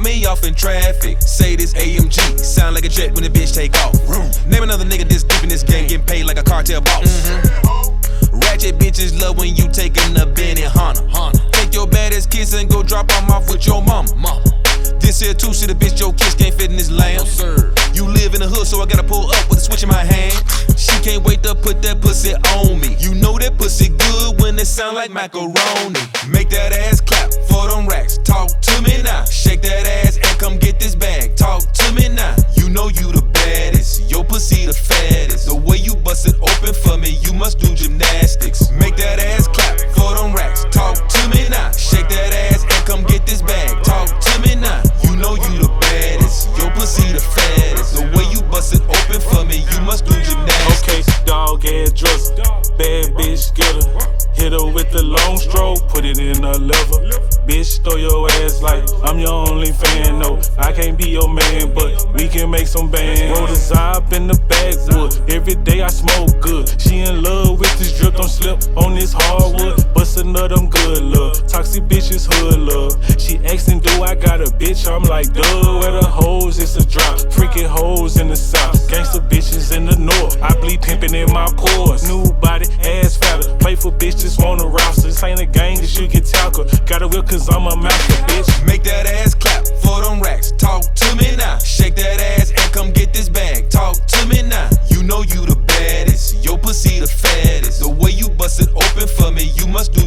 me off in traffic. Say this AMG, sound like a jet when the bitch take off. Name another nigga this deep in this game, getting paid like a cartel boss. Ratchet bitches love when you taking a Benny Hanna. Take your baddest kiss and go drop 'em off with your mama. This here two-seater bitch, your kiss can't fit in this lamb. No, sir. You live in the hood, so I gotta pull up with a switch in my hand. She can't wait to put that pussy on me. You know that pussy good when it sound like macaroni. Make that ass clap for them racks. Talk to me now. Shake that ass and come get this bag. Talk to me now. You know you the baddest. Your pussy the fattest. The way you bust it open for me, you must do gymnastics. Make that ass clap for them racks. Talk to me now. Shake that ass and come get this bag. Talk to me now. You know you the baddest. Your pussy the fattest. The way you bust it open for me, you must do gymnastics. Okay, dog ass drizzle, bad bitch get her. Hit her with the long stroke, put it in her liver. Bitch, throw your ass like I'm your only fan. No, I can't be your man, but we can make some bands. Roll the Zop in the backwood, every day I smoke good. She in love with this drip, don't slip on this hardwood. Bust another them good love, toxic bitches hood love. She asking, do I got a bitch? I'm like, duh, where the hoes, it's a drop. Freaking hoes in the south, gangster bitches in the north. I bleed pimpin' in my pores, new body, ass fatter. Play for bitches, want a roster. This ain't a gang, this shit get talker. Got a whip cause I'm a master, bitch. Make that ass clap for them racks. Talk to me now. Shake that ass and come get this bag. Talk to me now. You know you the baddest. Your pussy the fattest. The way you bust it open for me, you must do